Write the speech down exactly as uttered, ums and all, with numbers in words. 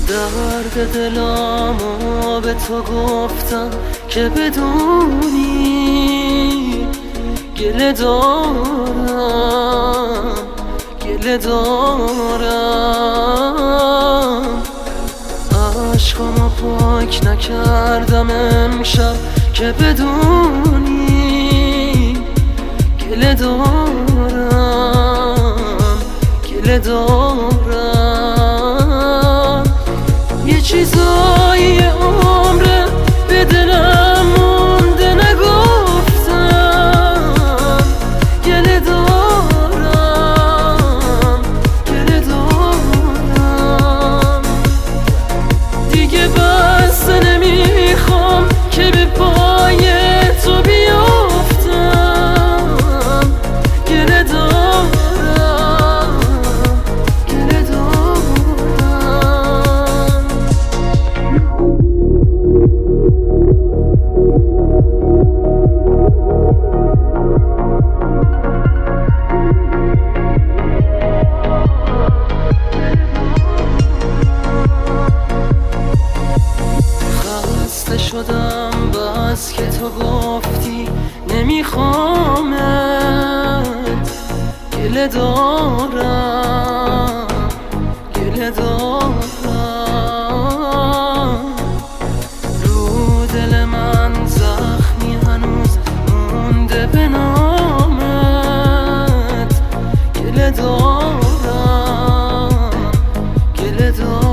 درد دلامو به تو گفتم که بدونی گله دارم گله دارم عشقامو پاک نکردم امشب که بدونی گله دارم گله دارم یه چیزایی عمره به دلم مونده نگفتم گله دارم گله دارم دیگه بس نمیخوام که به پای تو بیافتم گله دارم گله دارم خسته شدم بس که تو گفتی نمیخوامت گله دارم گله دارم رو دل من زخمی هنوز مونده به نامت گله دارم گله دارم